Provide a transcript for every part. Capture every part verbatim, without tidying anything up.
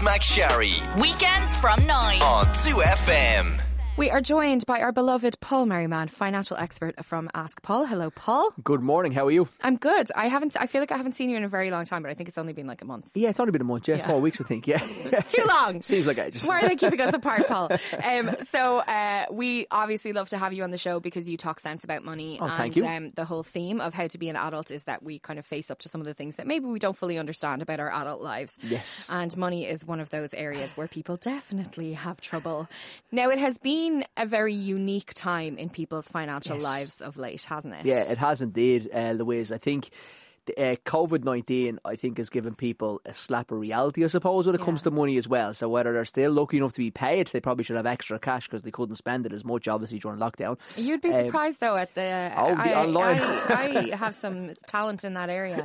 McSharry. Weekends from nine. On two F M. We are joined by our beloved Paul Merriman, financial expert from Ask Paul. Hello, Paul. Good morning. How are you? I'm good. I haven't. I feel like I haven't seen you in a very long time, but I think it's only been like a month. Yeah, it's only been a month. Yeah, Yeah. four weeks, I think. Yeah, It's too long. Seems like ages. Why are they keeping us apart, Paul? Um, so uh, we obviously love to have you on the show because you talk sense about money. Oh, and thank you. Um, the whole theme of how to be an adult is that we kind of face up to some of the things that maybe we don't fully understand about our adult lives. Yes. And money is one of those areas where people definitely have trouble. Now, it has been a very unique time in people's financial Yes. lives of late, hasn't it? Yeah, it has indeed, uh, Louise. I think the, uh, COVID nineteen, I think, has given people a slap of reality, I suppose, when it Yeah. comes to money as well. So whether they're still lucky enough to be paid, they probably should have extra cash because they couldn't spend it as much, obviously, during lockdown. You'd be Um, surprised though at the. Oh, the I, online. I, I have some talent in that area.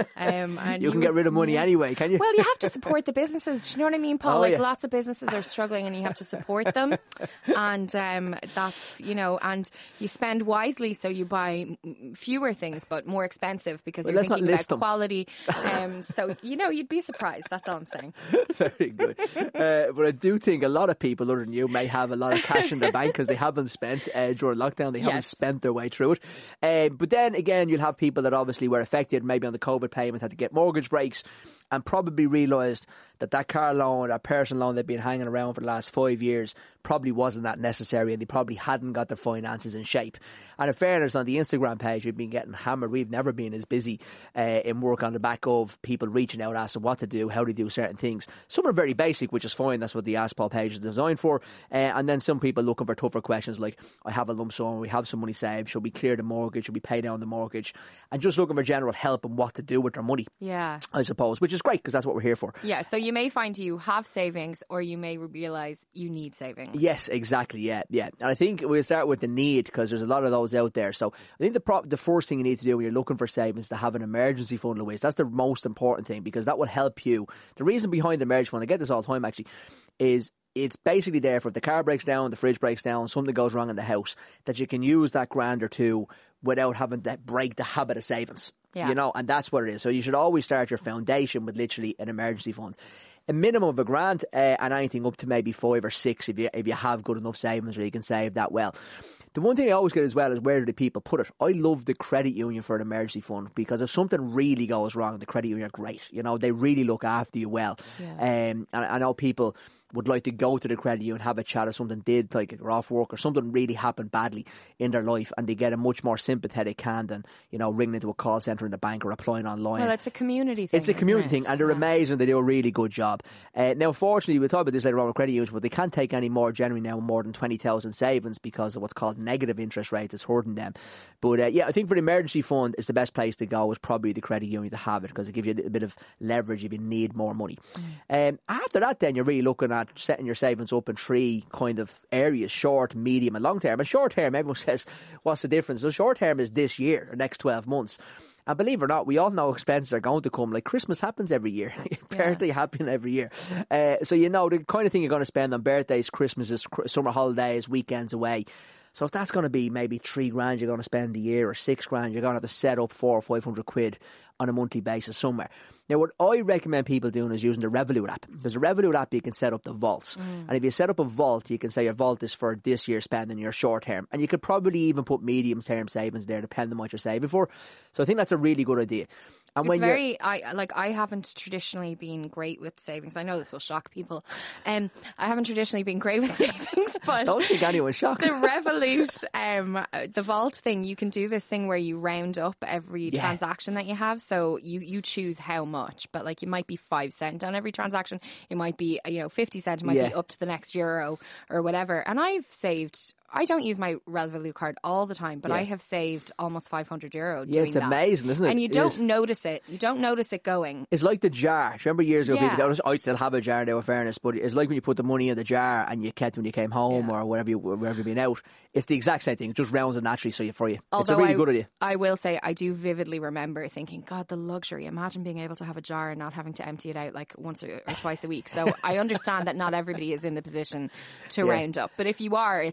Um, and You can get rid of money anyway, can you? Well, you have to support the businesses. Do you know what I mean, Paul? Oh, like yeah. lots of businesses are struggling, and you have to support them. And um, that's you know, and you spend wisely, so you buy m- fewer things but more expensive because Well, you're let's not thinking about list them. quality. Um, so you know, you'd be surprised. That's all I'm saying. Very good. Uh, but I do think a lot of people other than you may have a lot of cash in their bank because they haven't spent uh, during lockdown. They haven't Yes. spent their way through it. Uh, but then again, you'll have people that obviously were affected, maybe on the COVID payment, had to get mortgage breaks and probably realised that that car loan, that personal loan they've been hanging around for the last five years probably wasn't that necessary and they probably hadn't got their finances in shape. And in fairness, on the Instagram page, we've been getting hammered. We've never been as busy uh, in work on the back of people reaching out, asking what to do, how to do certain things. Some are very basic, which is fine. That's what the Ask Paul page is designed for. Uh, and then some people looking for tougher questions like, I have a lump sum, we have some money saved, should we clear the mortgage, should we pay down the mortgage? And just looking for general help on what to do with their money, Yeah. I suppose, which is great because that's what we're here for. Yeah, so you may find you have savings or you may realise you need savings. Yes, exactly. Yeah, yeah. And I think we'll start with the need because there's a lot of those out there. So I think the pro- the first thing you need to do when you're looking for savings is to have an emergency fund, Louise. That's the most important thing because that will help you. The reason behind the emergency fund, I get this all the time actually, is it's basically there for if the car breaks down, the fridge breaks down, something goes wrong in the house, that you can use that grand or two without having to break the habit of savings. Yeah. You know, and that's what it is. So you should always start your foundation with literally an emergency fund. A minimum of a grand uh, and anything up to maybe five or six if you if you have good enough savings or you can save that well. The one thing I always get as well is where do the people put it? I love the credit union for an emergency fund because if something really goes wrong, the credit union are great. You know, they really look after you well. Yeah. Um, and I know people would like to go to the credit union, have a chat if something did, like they're off work or something really happened badly in their life and they get a much more sympathetic hand than, you know, ringing into a call centre in the bank or applying online. Well, it's a community thing. It's a community isn't it? thing, and they're Yeah. amazing. They do a really good job. Uh, now, fortunately, we'll talk about this later on with credit unions, but they can't take any more generally now, more than twenty thousand savings because of what's called negative interest rates. It's hurting them. But uh, yeah, I think for the emergency fund, is the best place to go is probably the credit union to have it because it gives you a bit of leverage if you need more money. Mm. Um, after that, then you're really looking at setting your savings up in three kind of areas: short, medium, and long term. And short term, everyone says, "What's the difference?" So short term is this year, the next twelve months. And believe it or not, we all know expenses are going to come. Like Christmas happens every year. Apparently Yeah. happen every year. Uh, so you know the kind of thing you're going to spend on birthdays, Christmases, cr- summer holidays, weekends away. So if that's going to be maybe three grand you're going to spend a year or six grand, you're going to have to set up four or five hundred quid on a monthly basis somewhere. Now, what I recommend people doing is using the Revolut app. Because the Revolut app, you can set up the vaults. Mm. And if you set up a vault, you can say your vault is for this year's spending, your short term. And you could probably even put medium term savings there, depending on what you're saving for. So I think that's a really good idea. And It's when very, I like. I haven't traditionally been great with savings. I know this will shock people. Um, I haven't traditionally been great with savings, but I don't think anyone's shocked. the Revolut, um, the vault thing, you can do this thing where you round up every Yeah. transaction that you have. So you you choose how much, but like you might be five cent on every transaction. It might be you know fifty cent. It might Yeah. be up to the next euro or whatever. And I've saved. I don't use my Revolut card all the time, but Yeah. I have saved almost five hundred euro Yeah, doing it's that. amazing, isn't it? And you It don't is. notice it. You don't notice it going. It's like the jar. Do you remember years ago, Yeah. people, I still have a jar now, in fairness, but it's like when you put the money in the jar and you kept it when you came home Yeah. or wherever, you, wherever you've been out. It's the exact same thing. It just rounds it naturally so you, for you. Although it's a really I, good idea. I will say, I do vividly remember thinking, God, the luxury. Imagine being able to have a jar and not having to empty it out like once or, or twice a week. So I understand that not everybody is in the position to Yeah. round up. But if you are, it's a Yeah, handy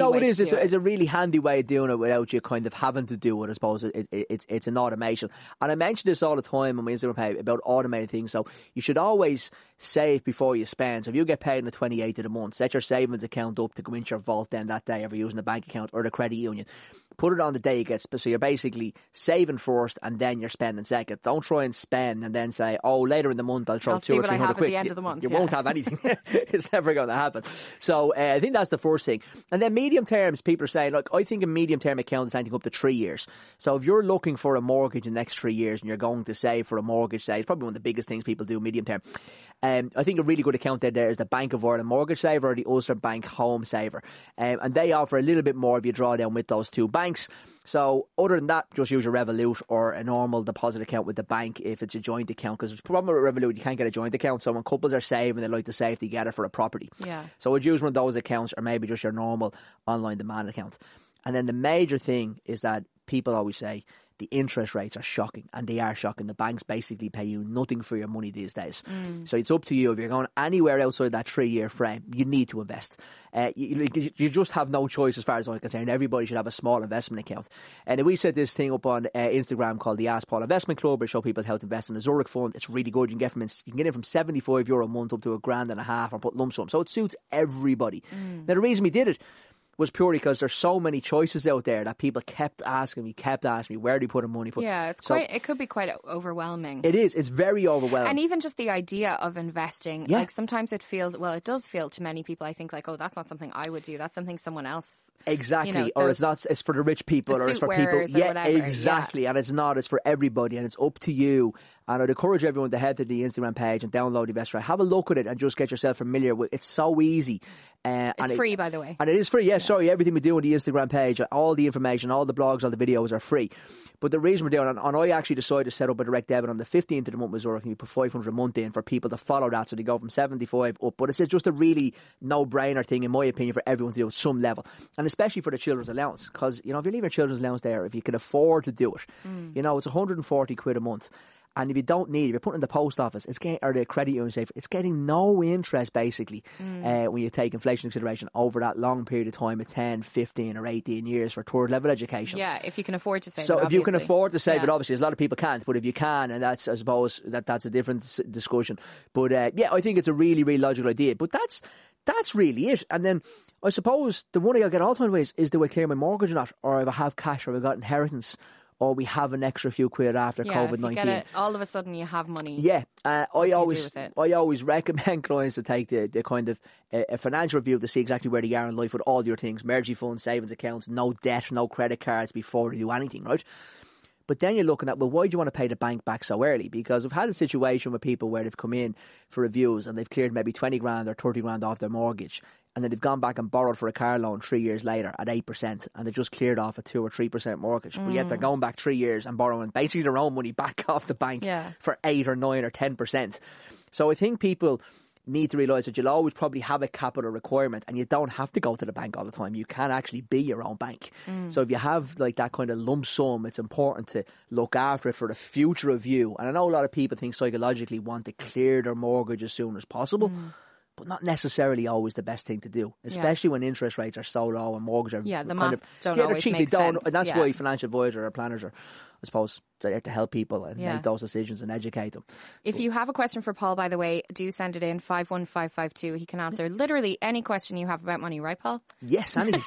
no, way it is. to It's do a, it. it's a really handy way of doing it without you kind of having to do it. I suppose it, it, it's it's an automation, and I mention this all the time on my Instagram page about automated things. So you should always save before you spend. So if you get paid on the twenty-eighth of the month, set your savings account up to go into your vault then that day, if you're using the bank account or the credit union. Put it on the day it gets, so you're basically saving first and then you're spending second. Don't try and spend and then say, oh, later in the month I'll throw I'll two see or what three I hundred have at quid. the end You- of the month, You yeah. won't have anything. It's never going to happen. So uh, I think that's the first thing. And then medium terms, people are saying, look, I think a medium term account is anything up to three years. So if you're looking for a mortgage in the next three years and you're going to save for a mortgage, say, it's probably one of the biggest things people do medium term. Um, I think a really good account there, there is the Bank of Ireland Mortgage Saver or the Ulster Bank Home Saver. Um, and they offer a little bit more if you draw down with those two banks. So other than that, just use a Revolut or a normal deposit account with the bank if it's a joint account. Because the problem with Revolut, you can't get a joint account. So when couples are saving, they like to save together for a property. Yeah. So I'd use one of those accounts or maybe just your normal online demand account. And then the major thing is that people always say the interest rates are shocking, and they are shocking. The banks basically pay you nothing for your money these days. Mm. So it's up to you. If you're going anywhere outside that three-year frame, you need to invest. Uh, you, you just have no choice as far as I'm concerned. Everybody should have a small investment account. And we set this thing up on uh, Instagram called the Ask Paul Investment Club. We show people how to invest in a Zurich fund. It's really good. You can get from you can get in from seventy-five euro a month up to a grand and a half or put lump sum. So it suits everybody. Mm. Now, the reason we did it was purely because there's so many choices out there that people kept asking me, kept asking me, where do you put the money? Put? Yeah, it's so quite. It could be quite overwhelming. It is. It's very overwhelming. And even just the idea of investing, Yeah. like sometimes it feels, well, it does feel to many people, I think, like, oh, that's not something I would do. That's something someone else. Exactly. You know, or those- it's not. It's for the rich people, the or it's suit for people. wearers or Yeah, whatever, exactly. yeah. And it's not. It's for everybody, and it's up to you. And I'd encourage everyone to head to the Instagram page and download the Investor. Have a look at it and just get yourself familiar with it. It's so easy. Uh, It's and free, it, by the way. And it is free. Yeah, sorry. Everything we do on the Instagram page, all the information, all the blogs, all the videos are free. But the reason we're doing it, and, and I actually decided to set up a direct debit on the fifteenth of the month with Zurich, and you put five hundred a month in for people to follow that, so they go from seventy-five up. But it's just a really no-brainer thing, in my opinion, for everyone to do at some level. And especially for the children's allowance. Because, you know, if you're leaving your children's allowance there, if you can afford to do it, mm. you know, it's one hundred forty quid a month. And if you don't need it, if you're putting it in the post office, it's getting, or the credit union safe, it's getting no interest basically mm. uh, when you take inflation consideration over that long period of time of ten, fifteen or eighteen years for third level education. Yeah, if you can afford to save so it, if you can obviously. afford to save Yeah. it, obviously, there's a lot of people can't, but if you can, and that's, I suppose, that that's a different s- discussion. But uh, yeah, I think it's a really, really logical idea. But that's that's really it. And then I suppose the money I get all the time ways is, do I clear my mortgage or not? Or if I have cash, or have I got inheritance? Or we have an extra few quid after Yeah, COVID if you nineteen. get it, all of a sudden you have money. Yeah, uh, What I do you do always with it? I always recommend clients to take the, the kind of uh, a financial review to see exactly where they are in life with all your things, emergency funds, savings accounts, no debt, no credit cards before they do anything, right? But then you're looking at, well, why do you want to pay the bank back so early? Because I've had a situation with people where they've come in for reviews and they've cleared maybe twenty grand or thirty grand off their mortgage, and then they've gone back and borrowed for a car loan three years later at eight percent, and they've just cleared off a two or three percent mortgage. Mm. But yet they're going back three years and borrowing basically their own money back off the bank Yeah. for eight or nine or ten percent. So I think people need to realise that you'll always probably have a capital requirement, and you don't have to go to the bank all the time. You can actually be your own bank. Mm. So if you have like that kind of lump sum, it's important to look after it for the future of you. And I know a lot of people think psychologically want to clear their mortgage as soon as possible. Mm. But not necessarily always the best thing to do, especially yeah. when interest rates are so low and mortgages are yeah, the kind maths of, don't yeah, they're always cheap. make They don't, sense. and that's yeah. why financial advisors or planners are, I suppose, there to help people and Yeah. make those decisions and educate them. If you have a question for Paul, by the way, do send it in five one five five two. He can answer literally any question you have about money, right, Paul? Yes, anything.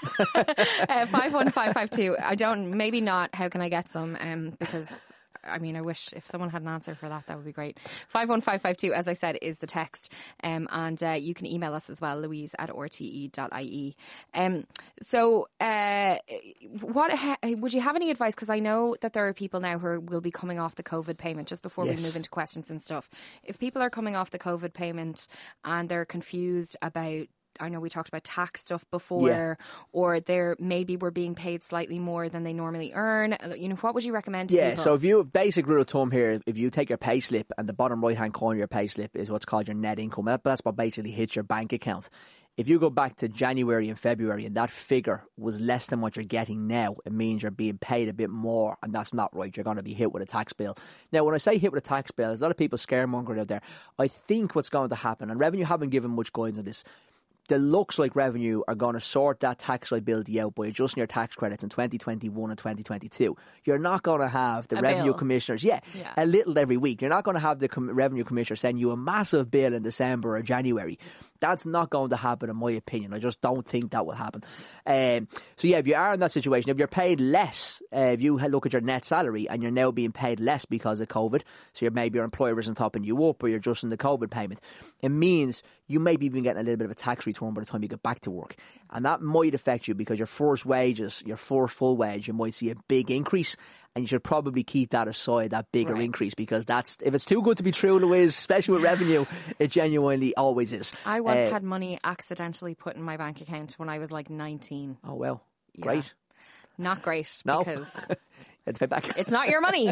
uh, five one five five two. I don't, maybe not. How can I get some? Um, because. I mean, I wish if someone had an answer for that, that would be great. five one five five two, as I said, is the text. Um, and uh, you can email us as well, louise at r t e dot i e. Um, so uh, what ha- would you have any advice? Because I know that there are people now who will be coming off the COVID payment, just before Yes. we move into questions and stuff. If people are coming off the COVID payment and they're confused about, I know we talked about tax stuff before, Yeah. or they're maybe we're being paid slightly more than they normally earn. You know, what would you recommend to Yeah, people? so if you, basic rule of thumb here, if you take your pay slip and the bottom right hand corner of your pay slip is what's called your net income, that- that's what basically hits your bank account. If you go back to January and February and that figure was less than what you're getting now, it means you're being paid a bit more, and that's not right. You're going to be hit with a tax bill. Now, when I say hit with a tax bill, there's a lot of people scaremongering out there. I think what's going to happen, and Revenue haven't given much guidance on this, the looks like Revenue are going to sort that tax liability out by adjusting your tax credits in twenty twenty-one and twenty twenty-two. You're not going to have the a Revenue bill. Commissioners, yeah, yeah, a little every week. You're not going to have the com- Revenue Commissioner send you a massive bill in December or January. That's not going to happen, in my opinion. I just don't think that will happen. Um, so, yeah, if you are in that situation, if you're paid less, uh, if you look at your net salary and you're now being paid less because of COVID, so you're, maybe your employer isn't topping you up or you're just in the COVID payment, it means you may be even getting a little bit of a tax return by the time you get back to work. And that might affect you because your first wages, your first full wage, you might see a big increase. And you should probably keep that aside, that bigger right. increase, because that's if it's too good to be true, Louise, especially with Revenue, it genuinely always is. I once uh, had money accidentally put in my bank account when I was like nineteen. Oh, well, Yeah. great. Not great No. because Had to pay back. it's not your money,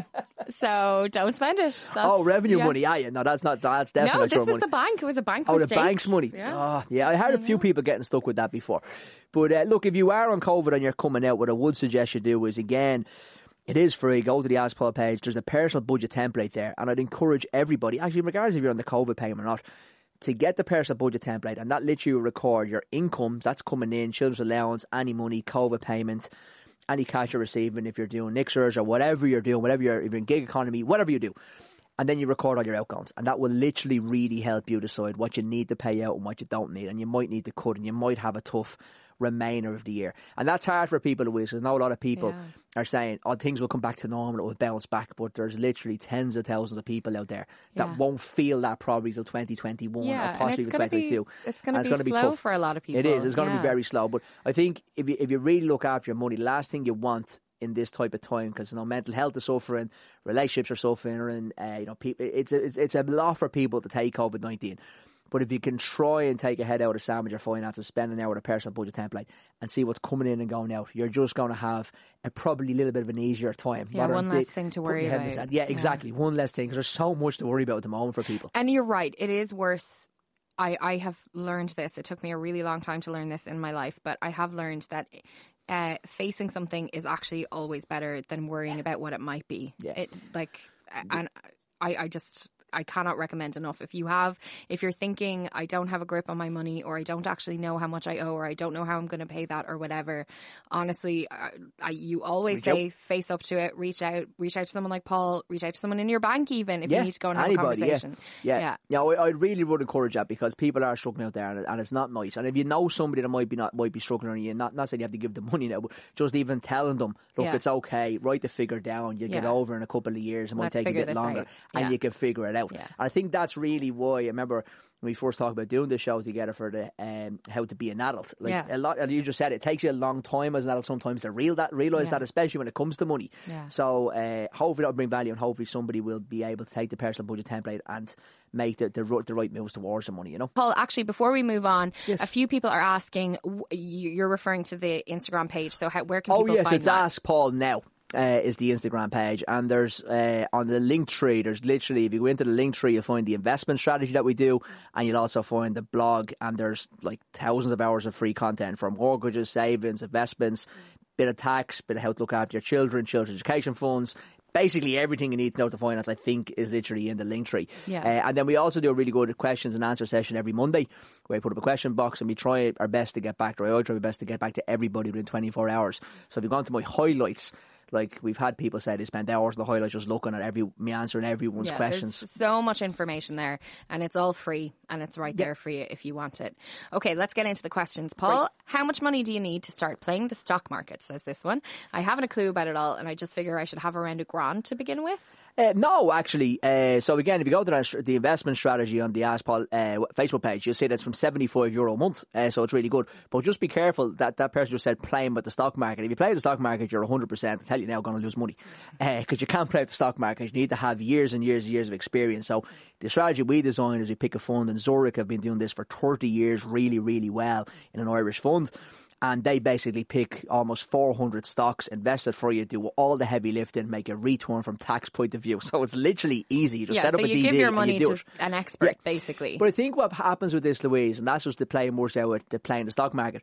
so don't spend it. That's, Oh, revenue yeah. money, yeah, yeah. No, that's not, that's definitely No, not this your was money. the bank. It was a bank Oh, mistake. the bank's money. Yeah. Oh, yeah. I heard a few people getting stuck with that before. But uh, look, if you are on COVID and you're coming out, what I would suggest you do is, again, it is free. Go to the Ask Paul page. There's a personal budget template there. And I'd encourage everybody, actually, regardless if you're on the COVID payment or not, to get the personal budget template. And that literally will record your income that's coming in, children's allowance, any money, COVID payment, any cash you're receiving if you're doing Nixers or whatever you're doing, whatever you're, if you're in gig economy, whatever you do. And then you record all your outgoings. And that will literally really help you decide what you need to pay out and what you don't need. And you might need to cut and you might have a tough remainder of the year. And that's hard for people, Louise. There's not a lot of people Yeah. are saying, oh, things will come back to normal, it will bounce back. But there's literally tens of thousands of people out there that Yeah. won't feel that probably till twenty twenty-one Yeah, or and possibly it's even gonna twenty be twenty-two. it's going And to it's be gonna slow tough. for a lot of people. It is. It's going to Yeah. be very slow. But I think if you, if you really look after your money, the last thing you want in this type of time, because you know mental health is suffering, relationships are suffering, uh, you know, people. It's a it's, it's a lot for people to take COVID nineteen. But if you can try and take a head out of sandwich your finances, spend an hour with a personal budget template and see what's coming in and going out, you're just going to have a probably a little bit of an easier time. Yeah, rather one than less di- thing to putting worry your head in the about. sand. Yeah, Yeah. exactly. One less thing, because there's so much to worry about at the moment for people. And you're right. It is worse. I, I have learned this. It took me a really long time to learn this in my life, but I have learned that uh, facing something is actually always better than worrying about what it might be. Yeah. It like, and I, I just. I cannot recommend enough. If you have, if you're thinking, I don't have a grip on my money, or I don't actually know how much I owe, or I don't know how I'm going to pay that, or whatever, honestly, I, I, you always Reach say out. face up to it, reach out, reach out to someone like Paul, reach out to someone in your bank even if Yeah, you need to go and have anybody, a conversation. Yeah, Yeah. yeah. yeah I, I really would encourage that, because people are struggling out there, and, and it's not nice. And if you know somebody that might be not might be struggling, or you not not saying you have to give them money now, but just even telling them, look, Yeah. it's okay, write the figure down, you get Yeah. over in a couple of years, it might Let's take a figure bit this longer, out. and Yeah. you can figure it out. Yeah. And I think that's really why I remember when we first talked about doing this show together for the um, how to be an adult. Like Yeah. a lot, and you just said it, it takes you a long time as an adult sometimes to real that realize Yeah. that, especially when it comes to money. Yeah. So uh, hopefully that'll bring value, and hopefully somebody will be able to take the personal budget template and make the the, ro- the right moves towards the money. You know. Paul, actually, before we move on, Yes. a few people are asking. w- you- You're referring to the Instagram page, so how, where can Oh people yes, find it's that? Ask Paul Now. Uh, is the Instagram page, and there's uh, on the link tree, there's literally, if you go into the link tree, you'll find the investment strategy that we do, and you'll also find the blog, and there's like thousands of hours of free content from mortgages, savings, investments, bit of tax, bit of how to look after your children, children's education funds. Basically everything you need to know to finance, I think, is literally in the link tree. Yeah. Uh, and then we also do a really good questions and answer session every Monday, where we put up a question box and we try our best to get back, or I try my best to get back to everybody within twenty-four hours. So if you've gone to my highlights, like we've had people say they spend hours in the highlights just looking at every me answering everyone's Yeah, questions. there's so much information there, and it's all free, and it's right there for you if you want it. Okay, let's get into the questions. Paul, Right. how much money do you need to start playing the stock market, says this one. I haven't a clue about it all, and I just figure I should have around a grand to begin with. Uh, no, actually. Uh, so again, if you go to that, the investment strategy on the Ask Paul uh, Facebook page, you'll see that's from seventy-five euro a month. Uh, so it's really good. But just be careful that that person just said playing with the stock market. If you play the stock market, you're one hundred percent, I tell you now, going to lose money. Because uh, you can't play with the stock market. You need to have years and years and years of experience. So the strategy we designed is we pick a fund, and Zurich have been doing this for thirty years really, really well in an Irish fund. And they basically pick almost four hundred stocks, invest it for you, do all the heavy lifting, make a return from tax point of view. So it's literally easy. You just Yeah, set up so a you D D give your and money you do to it. an expert, Yeah. basically. But I think what happens with this, Louise, and that's just the playing more so with the playing the stock market,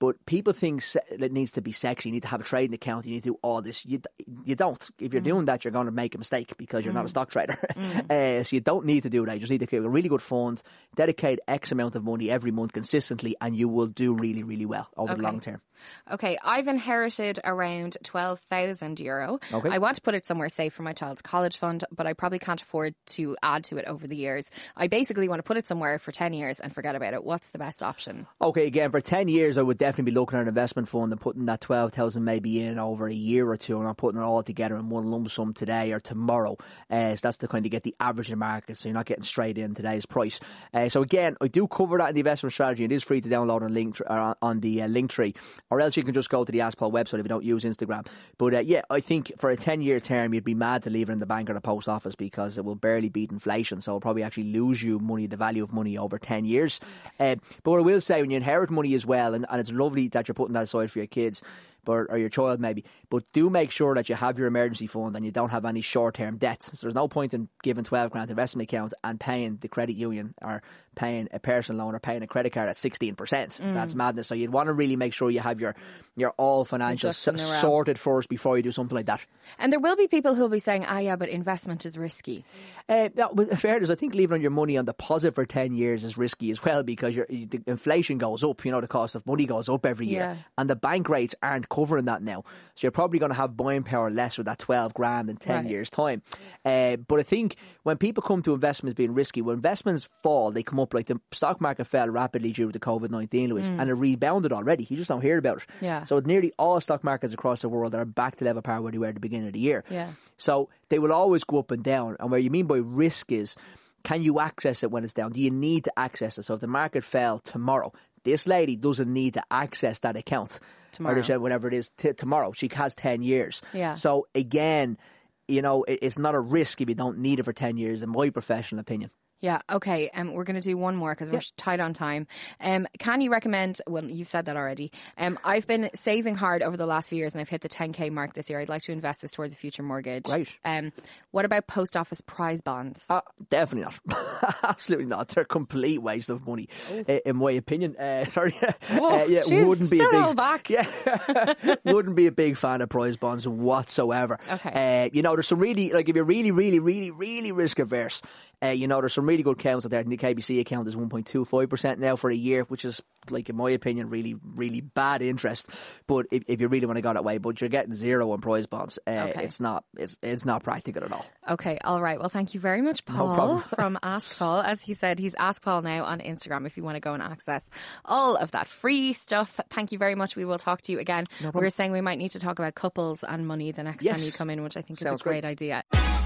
But people think se- it needs to be sexy. You need to have a trading account. You need to do all this. You you don't. If you're mm. doing that, you're going to make a mistake because you're mm. not a stock trader. Mm. uh, so you don't need to do that. You just need to create a really good fund, dedicate X amount of money every month consistently, and you will do really, really well over okay. the long term. Okay, I've inherited around twelve thousand euro. Okay. I want to put it somewhere safe for my child's college fund, but I probably can't afford to add to it over the years. I basically want to put it somewhere for ten years and forget about it. What's the best option? Okay, again, for ten years, I would definitely be looking at an investment fund and putting that twelve thousand maybe in over a year or two, and not putting it all together in one lump sum today or tomorrow. Uh, so that's to kind of get the average in the market, so you're not getting straight in today's price. Uh, so again, I do cover that in the investment strategy. It is free to download on link uh, on the uh, link tree, or else you can just go to the Ask Paul website if you don't use Instagram. But uh, yeah, I think for a ten year term, you'd be mad to leave it in the bank or the post office because it will barely beat inflation. So it'll probably actually lose you money, the value of money over ten years. Uh, but what I will say, when you inherit money as well, and, and it's lovely that you're putting that aside for your kids, But, or your child maybe, but do make sure that you have your emergency fund and you don't have any short-term debts. So there's no point in giving twelve grand investment account and paying the credit union or paying a personal loan or paying a credit card at sixteen percent. Mm. That's madness. So you'd want to really make sure you have your, your all financials s- sorted first before you do something like that. And there will be people who will be saying, ah yeah, but investment is risky. Uh, no, but in fairness, I think leaving your money on deposit for ten years is risky as well, because your, the inflation goes up, you know, the cost of money goes up every year, yeah. and the bank rates aren't covering that now. So you're probably going to have buying power less with that twelve grand in ten right. years time. Uh, but I think when people come to investments being risky, when investments fall, they come up. Like the stock market fell rapidly due to COVID nineteen, Louise, mm. and it rebounded already. You just don't hear about it. Yeah. So nearly all stock markets across the world are back to level par where they were at the beginning of the year. Yeah. So they will always go up and down. And what you mean by risk is, can you access it when it's down? Do you need to access it? So if the market fell tomorrow, this lady doesn't need to access that account tomorrow, or whatever it is t- tomorrow. She has ten years. Yeah. So again, you know, it, it's not a risk if you don't need it for ten years, in my professional opinion. Yeah, okay. Um, we're going to do one more because we're yeah. tight on time. Um, can you recommend, well, you've said that already. Um, I've been saving hard over the last few years and I've hit the ten K mark this year. I'd like to invest this towards a future mortgage. Right. Um, what about post office prize bonds? Uh, definitely not. Absolutely not. They're a complete waste of money, uh, in my opinion. Uh, sorry. Whoa, uh, yeah, geez, wouldn't be a don't big, hold back. Yeah, wouldn't be a big fan of prize bonds whatsoever. Okay. Uh, you know, there's some really, like if you're really, really, really, really risk averse, uh, you know, there's some really good accounts out there. The K B C account is one point two five percent now for a year, which is, like, in my opinion, really, really bad interest. But if, if you really want to go that way, but you're getting zero on prize bonds, uh, okay. it's not it's it's not practical at all. Okay, all right. Well, thank you very much, Paul, no problem. from Ask Paul. As he said, he's Ask Paul now on Instagram if you want to go and access all of that free stuff. Thank you very much. We will talk to you again. No we were saying we might need to talk about couples and money the next yes. time you come in, which I think Sounds is a great, great. idea.